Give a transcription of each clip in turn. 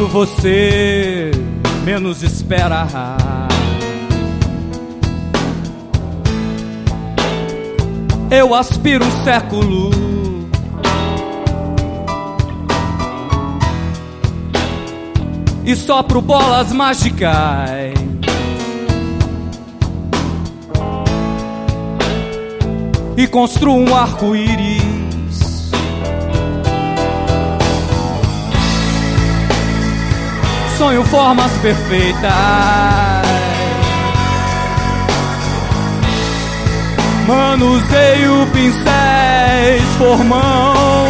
Quando você menos espera, eu aspiro um século e sopro bolas mágicas e construo um arco-íris. Sonho formas perfeitas, manuseio pincéis, formão,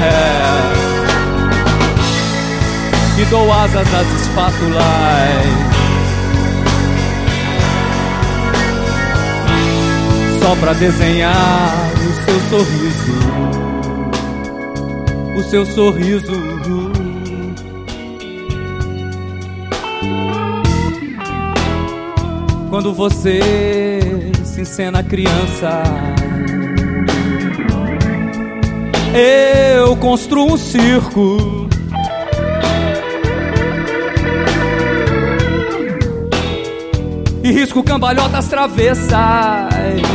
e dou asas às espátulas, só pra desenhar o seu sorriso, o seu sorriso. Quando você se encena criança, eu construo um circo e risco cambalhotas travessas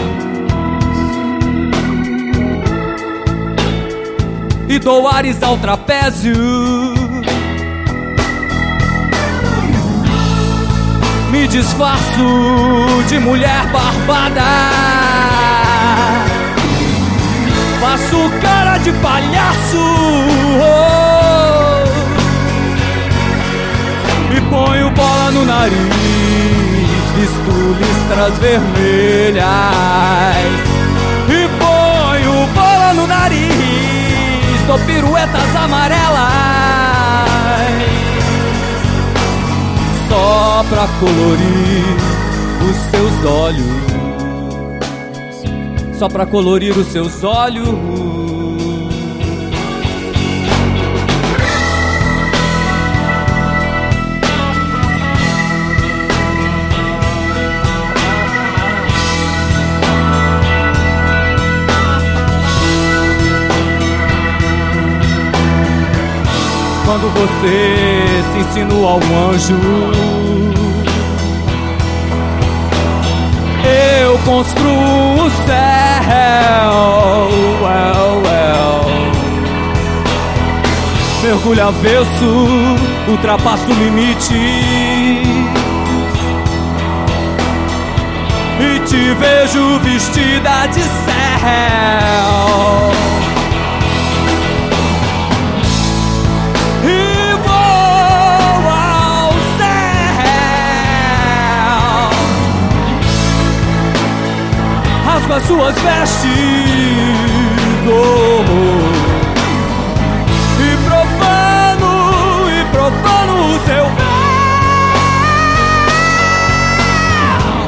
e dou ares ao trapézio. Me disfarço de mulher barbada, faço cara de palhaço, e ponho bola no nariz, visto listras vermelhas, e ponho bola no nariz, dou piruetas amarelas, só pra colorir os seus olhos, só pra colorir os seus olhos. Quando você se insinua ao anjo, eu construo o céu, mergulho avesso, ultrapasso o limite e te vejo vestida de céu. Com as suas vestes, e profano o seu véu,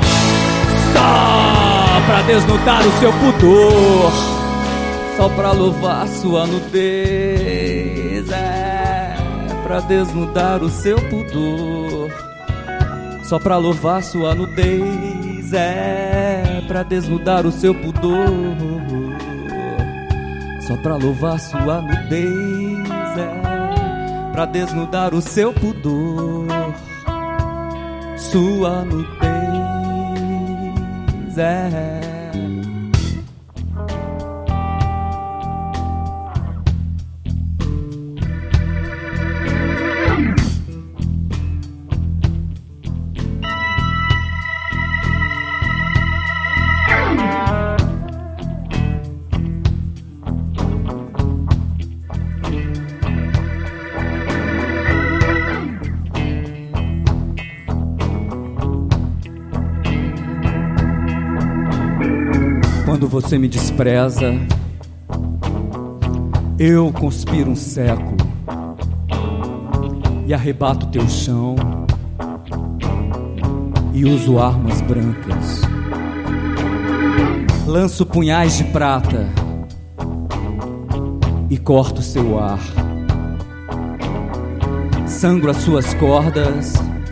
só pra desnudar o seu pudor, só pra louvar sua nudez, pra desnudar o seu pudor, só pra louvar sua nudez, pra desnudar o seu pudor, só pra louvar sua nudez, pra desnudar o seu pudor, sua nudez, Quando você me despreza, eu conspiro um século e arrebato teu chão e uso armas brancas, lanço punhais de prata e corto seu ar, sangro as suas cordas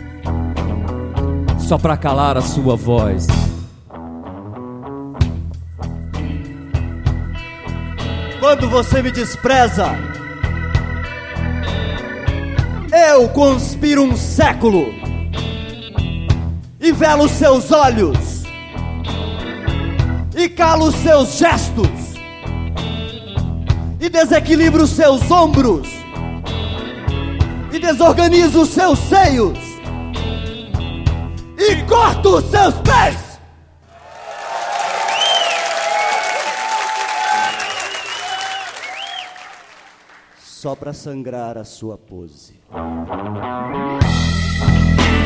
só pra calar a sua voz. Quando você me despreza, Eu conspiro um século e velo seus olhos e calo seus gestos e desequilibro seus ombros e desorganizo seus seios e corto seus pés. Só para sangrar a sua pose.